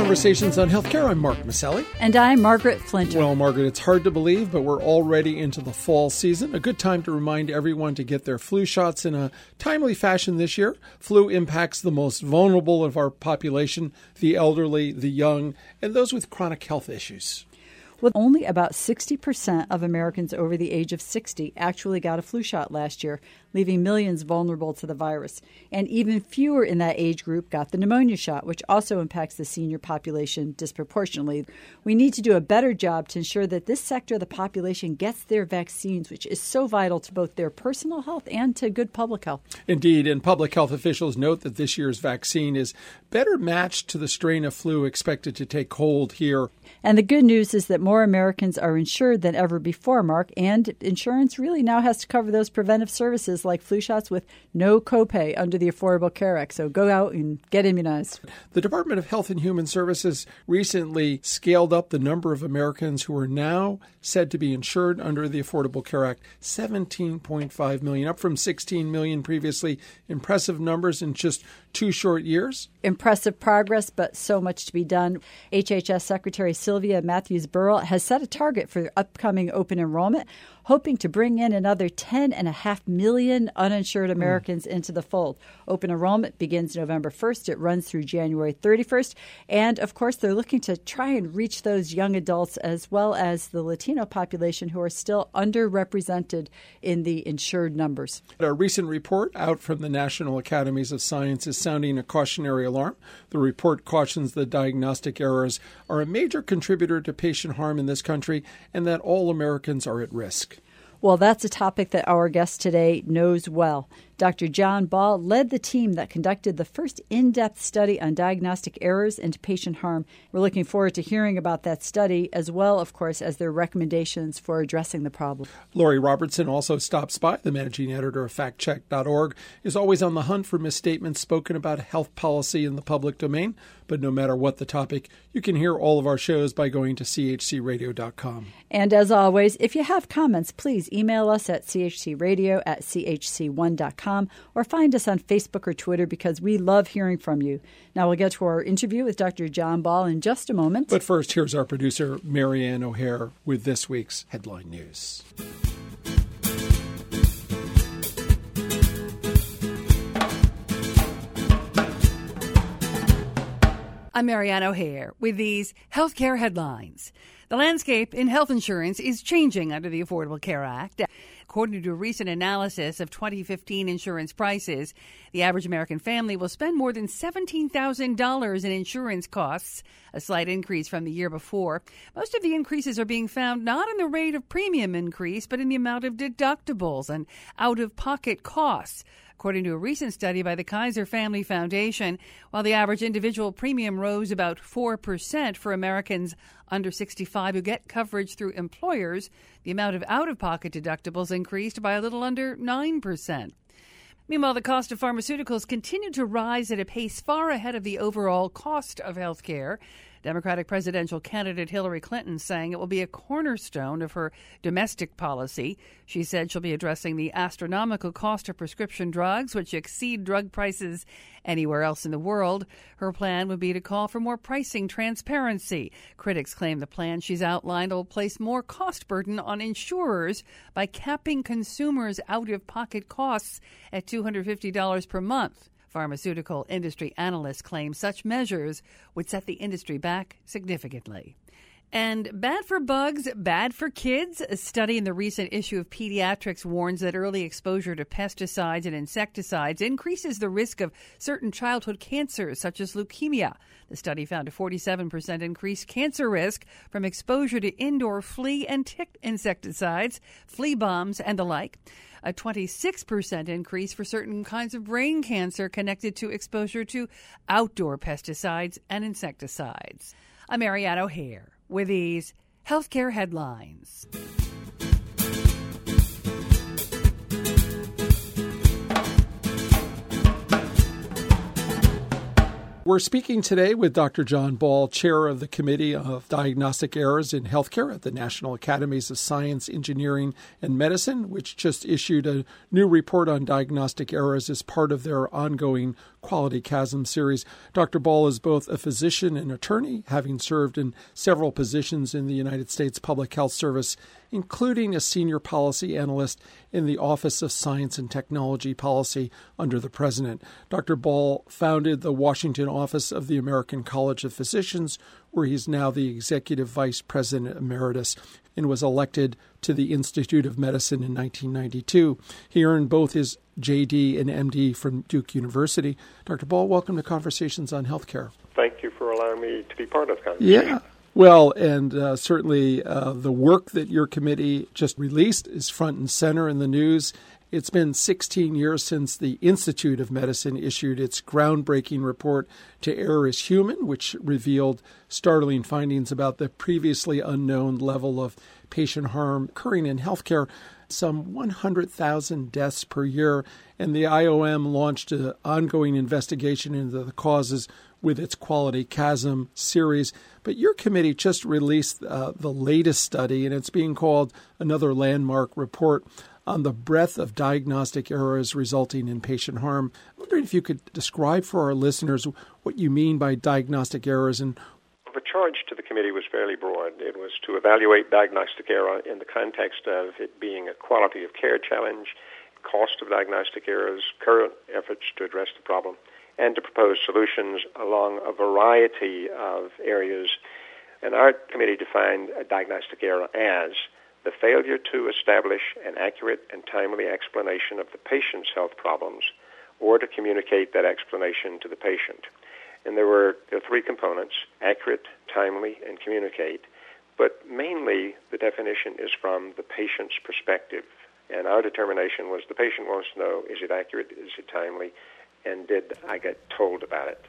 Conversations on Healthcare. I'm Mark Maselli. And I'm Margaret Flinter. Well, Margaret, it's hard to believe, but we're already into the fall season. A good time to remind everyone to get their flu shots in a timely fashion this year. Flu impacts the most vulnerable of our population, the elderly, the young, and those with chronic health issues. Well, only about 60% of Americans over the age of 60 actually got a flu shot last year, leaving millions vulnerable to the virus. And even fewer in that age group got the pneumonia shot, which also impacts the senior population disproportionately. We need to do a better job to ensure that this sector of the population gets their vaccines, which is so vital to both their personal health and to good public health. Indeed, and public health officials note that this year's vaccine is better matched to the strain of flu expected to take hold here. And the good news is that more Americans are insured than ever before, Mark, and insurance really now has to cover those preventive services like flu shots with no copay under the Affordable Care Act. So go out and get immunized. The Department of Health and Human Services recently scaled up the number of Americans who are now said to be insured under the Affordable Care Act, 17.5 million, up from 16 million previously. Impressive numbers in just 2 short years. Impressive progress, but so much to be done. HHS Secretary Sylvia Matthews-Burrell has set a target for upcoming open enrollment, hoping to bring in another 10.5 million uninsured Americans into the fold. Open enrollment begins November 1st. It runs through January 31st. And, of course, they're looking to try and reach those young adults as well as the Latino population who are still underrepresented in the insured numbers. A recent report out from the National Academies of Science is sounding a cautionary alarm. The report cautions that diagnostic errors are a major contributor to patient harm in this country and that all Americans are at risk. Well, that's a topic that our guest today knows well. Dr. John Ball led the team that conducted the first in-depth study on diagnostic errors and patient harm. We're looking forward to hearing about that study, as well, of course, as their recommendations for addressing the problem. Lori Robertson also stops by. The managing editor of factcheck.org is always on the hunt for misstatements spoken about health policy in the public domain. But no matter what the topic, you can hear all of our shows by going to chcradio.com. And as always, if you have comments, please email us at chcradio@chc1.com or find us on Facebook or Twitter because we love hearing from you. Now we'll get to our interview with Dr. John Ball in just a moment. But first, here's our producer, Marianne O'Hare, with this week's headline news. I'm Marianne O'Hare with these healthcare headlines. The landscape in health insurance is changing under the Affordable Care Act. According to a recent analysis of 2015 insurance prices, the average American family will spend more than $17,000 in insurance costs, a slight increase from the year before. Most of the increases are being found not in the rate of premium increase, but in the amount of deductibles and out-of-pocket costs. According to a recent study by the Kaiser Family Foundation, while the average individual premium rose about 4% for Americans under 65 who get coverage through employers, the amount of out-of-pocket deductibles increased by a little under 9%. Meanwhile, the cost of pharmaceuticals continued to rise at a pace far ahead of the overall cost of health care. Democratic presidential candidate Hillary Clinton saying it will be a cornerstone of her domestic policy. She said she'll be addressing the astronomical cost of prescription drugs, which exceed drug prices anywhere else in the world. Her plan would be to call for more pricing transparency. Critics claim the plan she's outlined will place more cost burden on insurers by capping consumers' out-of-pocket costs at $250 per month. Pharmaceutical industry analysts claim such measures would set the industry back significantly. And bad for bugs, bad for kids. A study in the recent issue of Pediatrics warns that early exposure to pesticides and insecticides increases the risk of certain childhood cancers, such as leukemia. The study found a 47% increased cancer risk from exposure to indoor flea and tick insecticides, flea bombs, and the like. A 26% increase for certain kinds of brain cancer connected to exposure to outdoor pesticides and insecticides. I'm Marianne O'Hare with these healthcare headlines. We're speaking today with Dr. John Ball, chair of the Committee of Diagnostic Errors in Healthcare at the National Academies of Science, Engineering, and Medicine, which just issued a new report on diagnostic errors as part of their ongoing Quality Chasm series. Dr. Ball is both a physician and attorney, having served in several positions in the United States Public Health Service, including a senior policy analyst in the Office of Science and Technology Policy under the President. Dr. Ball founded the Washington office of the American College of Physicians, where he's now the Executive Vice President Emeritus, and was elected to the Institute of Medicine in 1992. He earned both his JD and MD from Duke University. Dr. Ball, welcome to Conversations on Healthcare. Thank you for allowing me to be part of the conversation. Yeah. Well, and certainly the work that your committee just released is front and center in the news. It's been 16 years since the Institute of Medicine issued its groundbreaking report To Err is Human, which revealed startling findings about the previously unknown level of patient harm occurring in healthcare, some 100,000 deaths per year. And the IOM launched an ongoing investigation into the causes with its Quality Chasm series. But your committee just released the latest study, and it's being called another landmark report on the breadth of diagnostic errors resulting in patient harm. I'm wondering if you could describe for our listeners what you mean by diagnostic errors. And the charge to the committee was fairly broad. It was to evaluate diagnostic error in the context of it being a quality of care challenge, cost of diagnostic errors, current efforts to address the problem, and to propose solutions along a variety of areas. And our committee defined a diagnostic error as the failure to establish an accurate and timely explanation of the patient's health problems or to communicate that explanation to the patient. And there are three components: accurate, timely, and communicate. But mainly the definition is from the patient's perspective. And our determination was the patient wants to know, is it accurate, is it timely, and did I get told about it?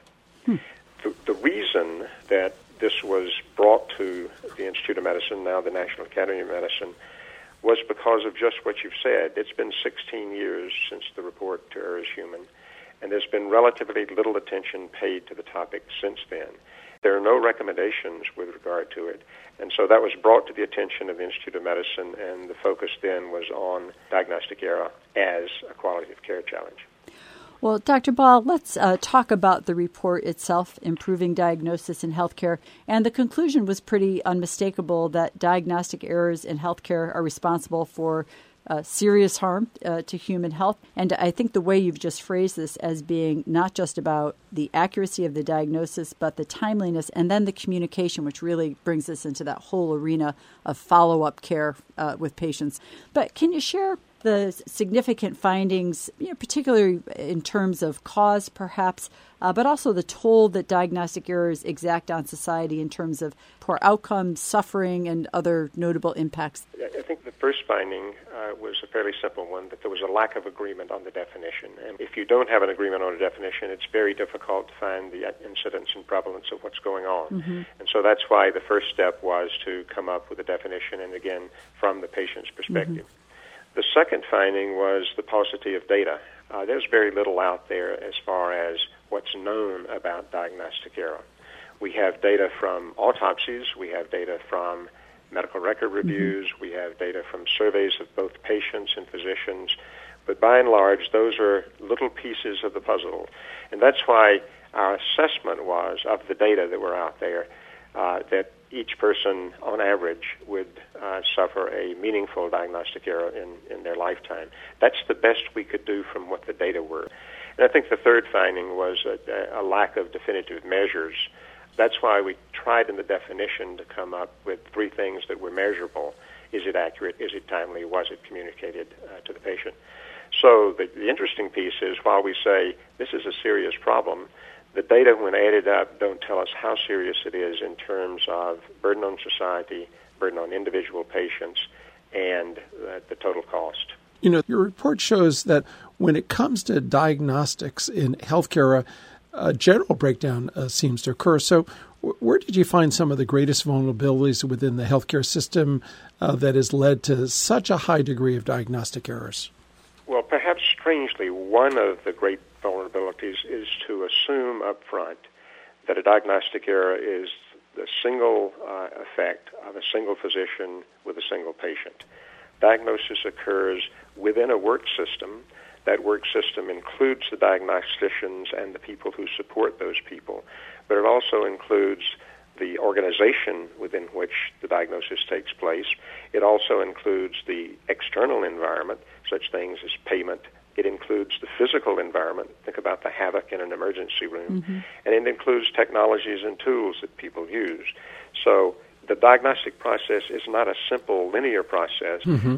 The reason that this was brought to the Institute of Medicine, now the National Academy of Medicine, was because of just what you've said. It's been 16 years since the report To Err is Human, and there's been relatively little attention paid to the topic since then. There are no recommendations with regard to it, and so that was brought to the attention of the Institute of Medicine, and the focus then was on diagnostic error as a quality of care challenge. Well, Dr. Ball, let's talk about the report itself, Improving Diagnosis in Healthcare. And the conclusion was pretty unmistakable that diagnostic errors in healthcare are responsible for serious harm to human health. And I think the way you've just phrased this as being not just about the accuracy of the diagnosis, but the timeliness and then the communication, which really brings us into that whole arena of follow-up care with patients. But can you share the significant findings, particularly in terms of cause, perhaps, but also the toll that diagnostic errors exact on society in terms of poor outcomes, suffering, and other notable impacts? I think the first finding was a fairly simple one, that there was a lack of agreement on the definition. And if you don't have an agreement on a definition, it's very difficult to find the incidence and prevalence of what's going on. Mm-hmm. And so that's why the first step was to come up with a definition, and again, from the patient's perspective. Mm-hmm. The second finding was the paucity of data. There's very little out there as far as what's known about diagnostic error. We have data from autopsies, we have data from medical record reviews, we have data from surveys of both patients and physicians, but by and large, those are little pieces of the puzzle. And that's why our assessment was, of the data that were out there, that each person, on average, would suffer a meaningful diagnostic error in their lifetime. That's the best we could do from what the data were. And I think the third finding was a lack of definitive measures. That's why we tried in the definition to come up with three things that were measurable. Is it accurate? Is it timely? Was it communicated to the patient? So the interesting piece is, while we say this is a serious problem, the data, when added up, don't tell us how serious it is in terms of burden on society, burden on individual patients, and the total cost. Your report shows that when it comes to diagnostics in healthcare, a general breakdown seems to occur. So where did you find some of the greatest vulnerabilities within the healthcare system that has led to such a high degree of diagnostic errors? Well, perhaps strangely, one of the great vulnerabilities is to assume up front that a diagnostic error is the single effect of a single physician with a single patient. Diagnosis occurs within a work system. That work system includes the diagnosticians and the people who support those people, but it also includes the organization within which the diagnosis takes place. It also includes the external environment, such things as payment. It includes the physical environment. Think about the havoc in an emergency room. Mm-hmm. And it includes technologies and tools that people use. So the diagnostic process is not a simple linear process. Mm-hmm.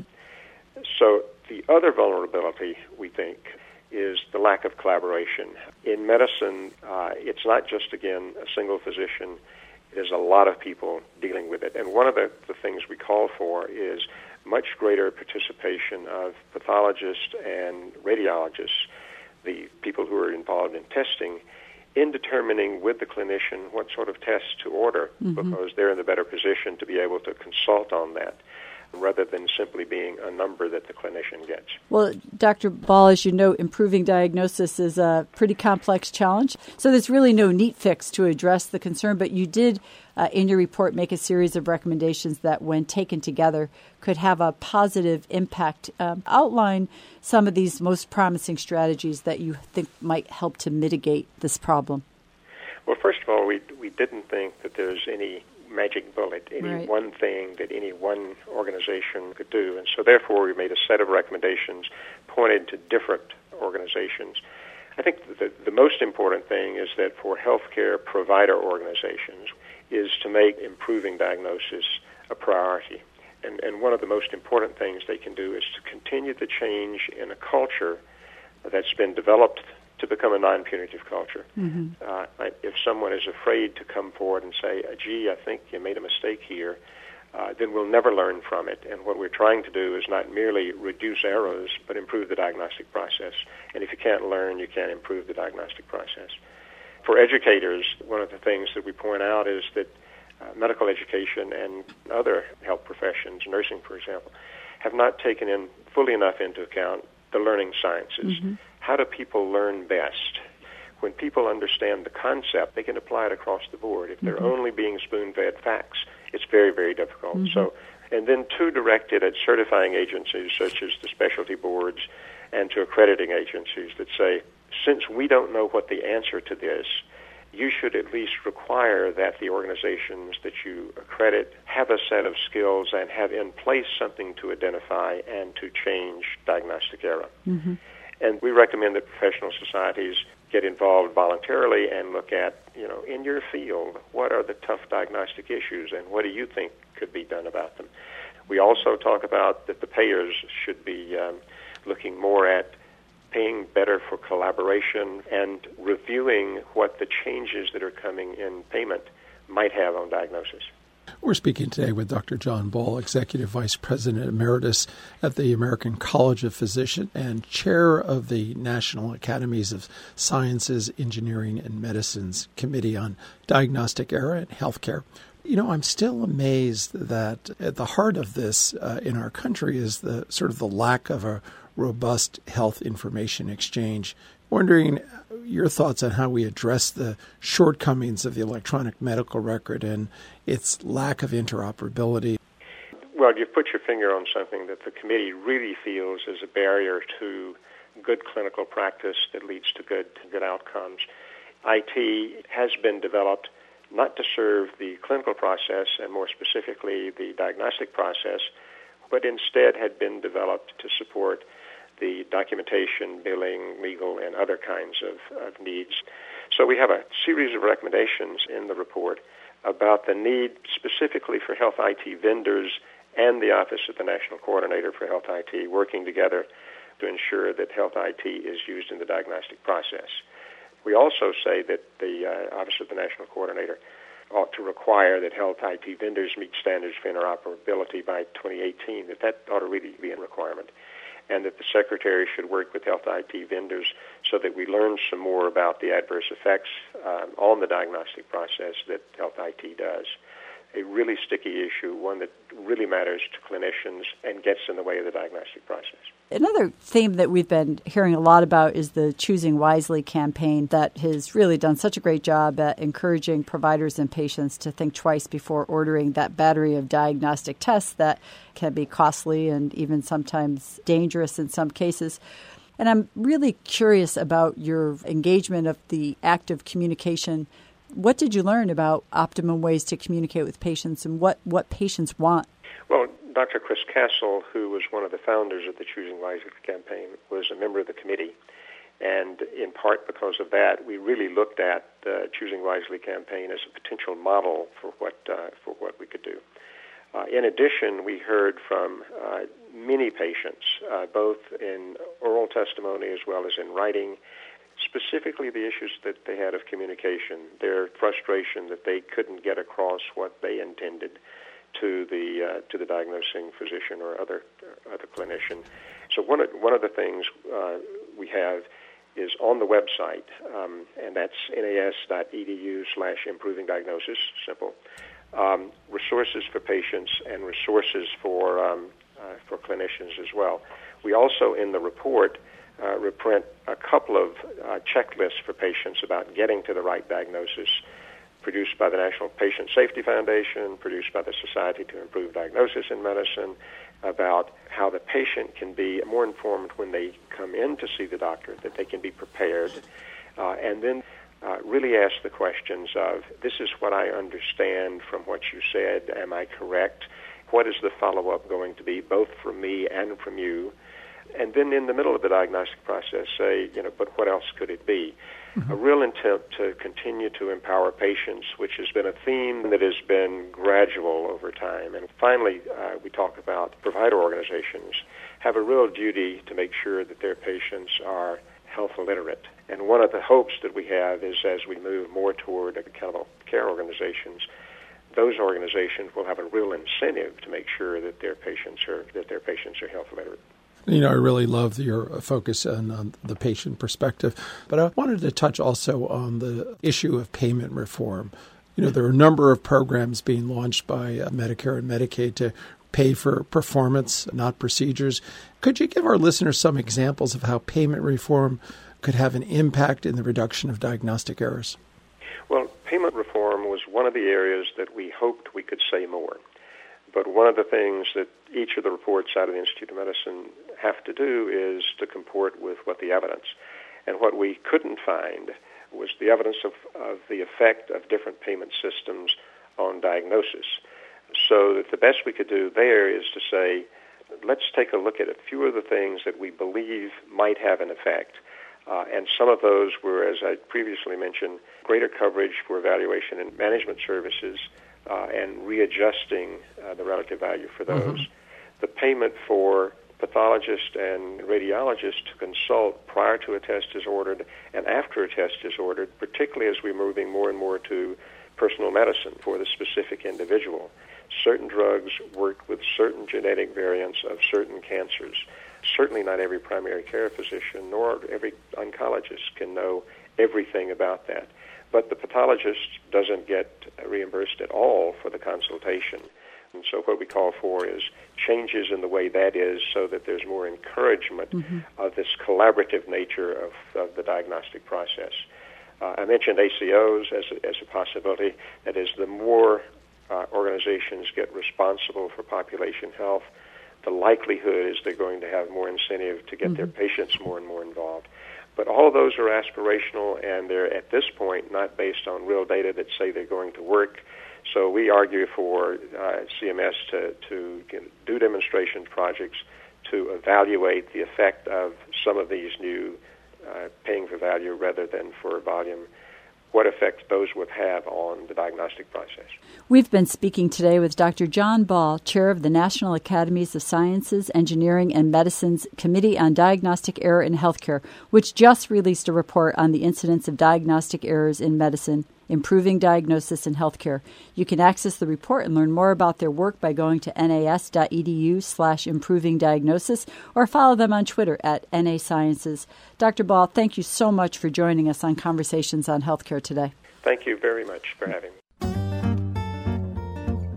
So the other vulnerability, we think, is the lack of collaboration. In medicine, it's not just, again, a single physician. There's a lot of people dealing with it. And one of the things we call for is much greater participation of pathologists and radiologists, the people who are involved in testing, in determining with the clinician what sort of tests to order, mm-hmm. because they're in a better position to be able to consult on that, rather than simply being a number that the clinician gets. Well, Dr. Ball, as you know, improving diagnosis is a pretty complex challenge. So there's really no neat fix to address the concern, but you did, in your report, make a series of recommendations that, when taken together, could have a positive impact. Outline some of these most promising strategies that you think might help to mitigate this problem. Well, first of all, we didn't think that there's any magic bullet, any one thing that any one organization could do. And so therefore we made a set of recommendations pointed to different organizations. I think the most important thing is that for healthcare provider organizations is to make improving diagnosis a priority. And one of the most important things they can do is to continue the change in a culture that's been developed to become a non-punitive culture. Mm-hmm. If someone is afraid to come forward and say, gee, I think you made a mistake here, then we'll never learn from it. And what we're trying to do is not merely reduce errors, but improve the diagnostic process. And if you can't learn, you can't improve the diagnostic process. For educators, one of the things that we point out is that medical education and other health professions, nursing, for example, have not taken in fully enough into account the learning sciences. Mm-hmm. How do people learn best? When people understand the concept, they can apply it across the board. If they're mm-hmm. only being spoon-fed facts, it's very, very difficult. Mm-hmm. So, and then two directed at certifying agencies such as the specialty boards and to accrediting agencies that say, since we don't know what the answer to this, you should at least require that the organizations that you accredit have a set of skills and have in place something to identify and to change diagnostic error. Mm-hmm. And we recommend that professional societies get involved voluntarily and look at, in your field, what are the tough diagnostic issues and what do you think could be done about them? We also talk about that the payers should be looking more at paying better for collaboration and reviewing what the changes that are coming in payment might have on diagnosis. We're speaking today with Dr. John Ball, Executive Vice President Emeritus at the American College of Physicians and Chair of the National Academies of Sciences, Engineering, and Medicine's Committee on Diagnostic Error in Healthcare. I'm still amazed that at the heart of this in our country is the sort of the lack of a robust health information exchange. Wondering your thoughts on how we address the shortcomings of the electronic medical record and its lack of interoperability. Well, you've put your finger on something that the committee really feels is a barrier to good clinical practice that leads to good outcomes. IT has been developed not to serve the clinical process and more specifically the diagnostic process, but instead had been developed to support the documentation, billing, legal, and other kinds of needs. So we have a series of recommendations in the report about the need specifically for health IT vendors and the Office of the National Coordinator for Health IT working together to ensure that health IT is used in the diagnostic process. We also say that the Office of the National Coordinator ought to require that health IT vendors meet standards for interoperability by 2018, that ought to really be a requirement, and that the Secretary should work with health IT vendors so that we learn some more about the adverse effects on the diagnostic process that health IT does. a really sticky issue, one that really matters to clinicians and gets in the way of the diagnostic process. Another theme that we've been hearing a lot about is the Choosing Wisely campaign that has really done such a great job at encouraging providers and patients to think twice before ordering that battery of diagnostic tests that can be costly and even sometimes dangerous in some cases. And I'm really curious about your engagement of the active communication. What did you learn about optimum ways to communicate with patients and what patients want? Well, Dr. Chris Castle, who was one of the founders of the Choosing Wisely campaign, was a member of the committee. And in part because of that, we really looked at the Choosing Wisely campaign as a potential model for what we could do. In addition, we heard from many patients, both in oral testimony as well as in writing, specifically the issues that they had of communication, their frustration that they couldn't get across what they intended to the diagnosing physician or other clinician. So one of the things we have is on the website, and that's nas.edu/improving diagnosis, simple, resources for patients and resources for clinicians as well. We also, in the report, reprint a couple of checklists for patients about getting to the right diagnosis, produced by the National Patient Safety Foundation, produced by the Society to Improve Diagnosis in Medicine, about how the patient can be more informed when they come in to see the doctor, that they can be prepared, and then really ask the questions of, this is what I understand from what you said, am I correct? What is the follow-up going to be, both from me and from you? And then in the middle of the diagnostic process say, but what else could it be? Mm-hmm. A real intent to continue to empower patients, which has been a theme that has been gradual over time. And finally, we talk about provider organizations have a real duty to make sure that their patients are health literate. And one of the hopes that we have is as we move more toward accountable care organizations, those organizations will have a real incentive to make sure that their patients are health literate. I really love your focus on the patient perspective, but I wanted to touch also on the issue of payment reform. There are a number of programs being launched by Medicare and Medicaid to pay for performance, not procedures. Could you give our listeners some examples of how payment reform could have an impact in the reduction of diagnostic errors? Well, payment reform was one of the areas that we hoped we could say more. But one of the things that each of the reports out of the Institute of Medicine have to do is to comport with what the evidence. And what we couldn't find was the evidence of the effect of different payment systems on diagnosis. So that the best we could do there is to say, let's take a look at a few of the things that we believe might have an effect. And some of those were, as I previously mentioned, greater coverage for evaluation and management services, and readjusting the relative value for those. Mm-hmm. The payment for pathologists and radiologists to consult prior to a test is ordered and after a test is ordered, particularly as we're moving more and more to personal medicine for the specific individual. Certain drugs work with certain genetic variants of certain cancers. Certainly not every primary care physician nor every oncologist can know everything about that. But the pathologist doesn't get reimbursed at all for the consultation. And so what we call for is changes in the way that is so that there's more encouragement mm-hmm. of this collaborative nature of the diagnostic process. I mentioned ACOs as a possibility. That is, the more organizations get responsible for population health, the likelihood is they're going to have more incentive to get mm-hmm. their patients more and more involved. But all of those are aspirational, and they're, at this point, not based on real data that say they're going to work. So we argue for CMS to do demonstration projects to evaluate the effect of some of these new paying for value rather than for volume, what effect those would have on the diagnostic process. We've been speaking today with Dr. John Ball, chair of the National Academies of Sciences, Engineering, and Medicine's Committee on Diagnostic Error in Healthcare, which just released a report on the incidence of diagnostic errors in medicine, improving diagnosis in healthcare. You can access the report and learn more about their work by going to nas.edu/improving diagnosis or follow them on Twitter at NASciences. Dr. Ball, thank you so much for joining us on Conversations on Healthcare today. Thank you very much for having me.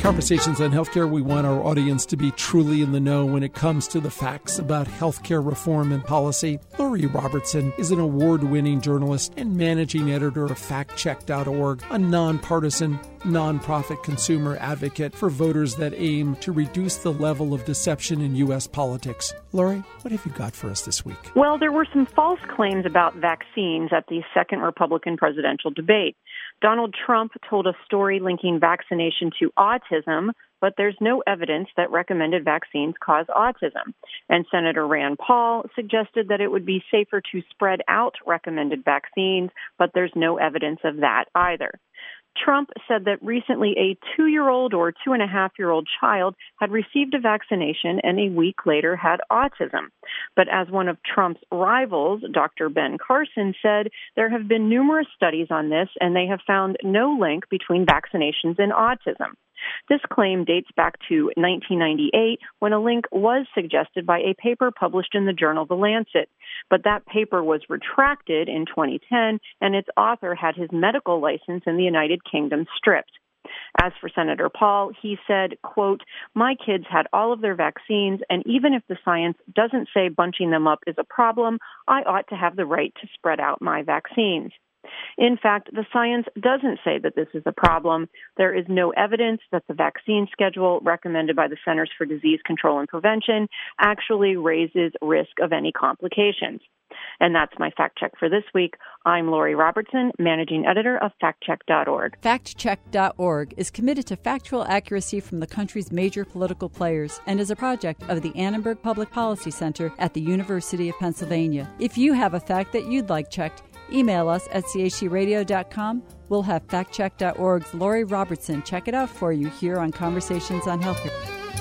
Conversations on Healthcare, we want our audience to be truly in the know when it comes to the facts about healthcare reform and policy. Lori Robertson is an award-winning journalist and managing editor of FactCheck.org, a nonpartisan, nonprofit consumer advocate for voters that aim to reduce the level of deception in U.S. politics. Lori, what have you got for us this week? Well, there were some false claims about vaccines at the second Republican presidential debate. Donald Trump told a story linking vaccination to autism, but there's no evidence that recommended vaccines cause autism. And Senator Rand Paul suggested that it would be safer to spread out recommended vaccines, but there's no evidence of that either. Trump said that recently a 2-year-old or 2.5-year-old child had received a vaccination and a week later had autism. But as one of Trump's rivals, Dr. Ben Carson, said, there have been numerous studies on this and they have found no link between vaccinations and autism. This claim dates back to 1998 when a link was suggested by a paper published in the journal The Lancet. But that paper was retracted in 2010 and its author had his medical license in the United Kingdom stripped. As for Senator Paul, he said, quote, "My kids had all of their vaccines, and even if the science doesn't say bunching them up is a problem, I ought to have the right to spread out my vaccines." In fact, the science doesn't say that this is a problem. There is no evidence that the vaccine schedule recommended by the Centers for Disease Control and Prevention actually raises risk of any complications. And that's my fact check for this week. I'm Lori Robertson, managing editor of FactCheck.org. FactCheck.org is committed to factual accuracy from the country's major political players and is a project of the Annenberg Public Policy Center at the University of Pennsylvania. If you have a fact that you'd like checked, email us at chtradio.com. We'll have FactCheck.org's Lori Robertson check it out for you here on Conversations on Healthcare.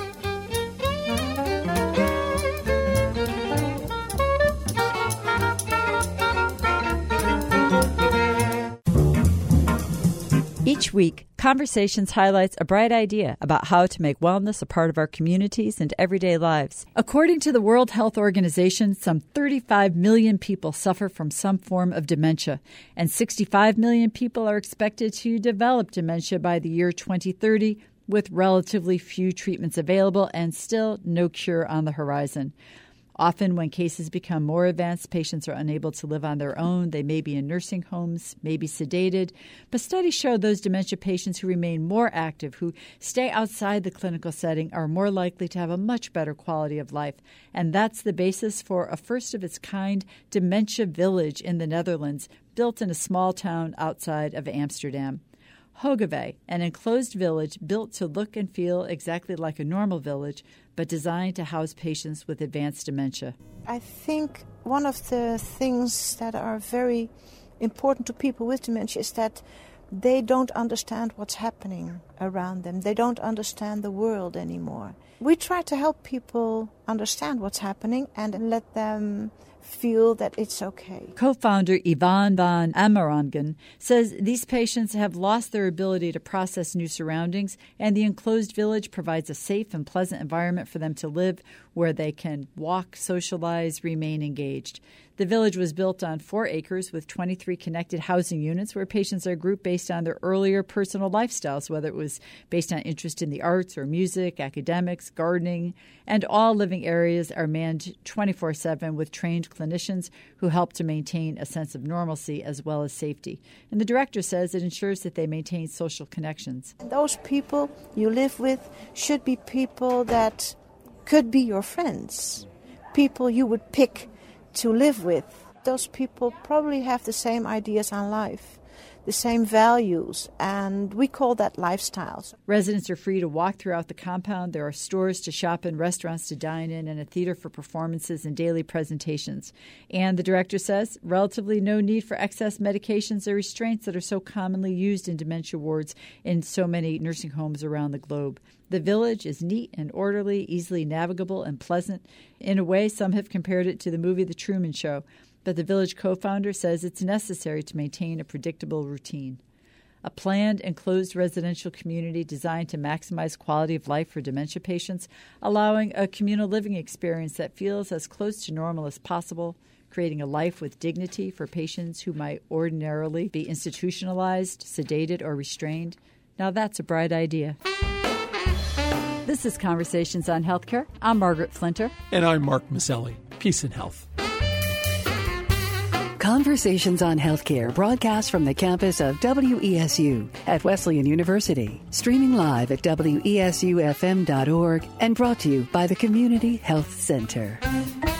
Each week, Conversations highlights a bright idea about how to make wellness a part of our communities and everyday lives. According to the World Health Organization, some 35 million people suffer from some form of dementia, and 65 million people are expected to develop dementia by the year 2030, with relatively few treatments available and still no cure on the horizon. Often when cases become more advanced, patients are unable to live on their own. They may be in nursing homes, may be sedated. But studies show those dementia patients who remain more active, who stay outside the clinical setting, are more likely to have a much better quality of life. And that's the basis for a first-of-its-kind dementia village in the Netherlands, built in a small town outside of Amsterdam. Hogeveen, an enclosed village built to look and feel exactly like a normal village, but designed to house patients with advanced dementia. I think one of the things that are very important to people with dementia is that they don't understand what's happening around them. They don't understand the world anymore. We try to help people understand what's happening and let them feel that it's okay. Co-founder Yvonne van Amerongen says these patients have lost their ability to process new surroundings, and the enclosed village provides a safe and pleasant environment for them to live where they can walk, socialize, remain engaged. The village was built on 4 acres with 23 connected housing units where patients are grouped based on their earlier personal lifestyles, whether it was based on interest in the arts or music, academics, gardening, and all living areas are manned 24/7 with trained clinicians who help to maintain a sense of normalcy as well as safety. And the director says it ensures that they maintain social connections. Those people you live with should be people that could be your friends, people you would pick to live with. Those people probably have the same ideas on life, the same values, and we call that lifestyles. Residents are free to walk throughout the compound. There are stores to shop in, restaurants to dine in, and a theater for performances and daily presentations. And the director says relatively no need for excess medications or restraints that are so commonly used in dementia wards in so many nursing homes around the globe. The village is neat and orderly, easily navigable and pleasant. In a way, some have compared it to the movie The Truman Show. But the village co-founder says it's necessary to maintain a predictable routine. A planned, enclosed residential community designed to maximize quality of life for dementia patients, allowing a communal living experience that feels as close to normal as possible, creating a life with dignity for patients who might ordinarily be institutionalized, sedated, or restrained. Now that's a bright idea. This is Conversations on Healthcare. I'm Margaret Flinter. And I'm Mark Maselli. Peace and health. Conversations on Healthcare broadcast from the campus of WESU at Wesleyan University. Streaming live at WESUFM.org and brought to you by the Community Health Center.